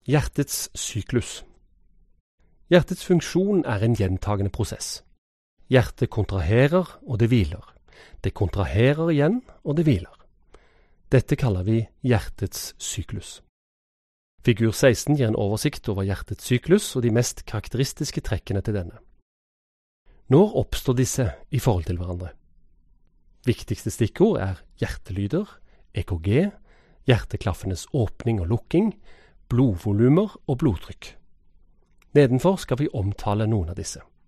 Hjertets syklus. Hjertets funksjon er en gjentagende prosess. Hjertet kontraherer, og det hviler. Det kontraherer igjen, og det hviler. Dette kaller vi hjertets syklus. Figur 16 gir en oversikt over hjertets syklus og de mest karakteristiske trekkene til denne. Når oppstår disse i forhold til hverandre? Viktigste stikkord er hjertelyder, EKG, hjerteklaffenes åpning og lukking, blodvolumer og blodtrykk. Nedenfor skal vi omtale noen av disse.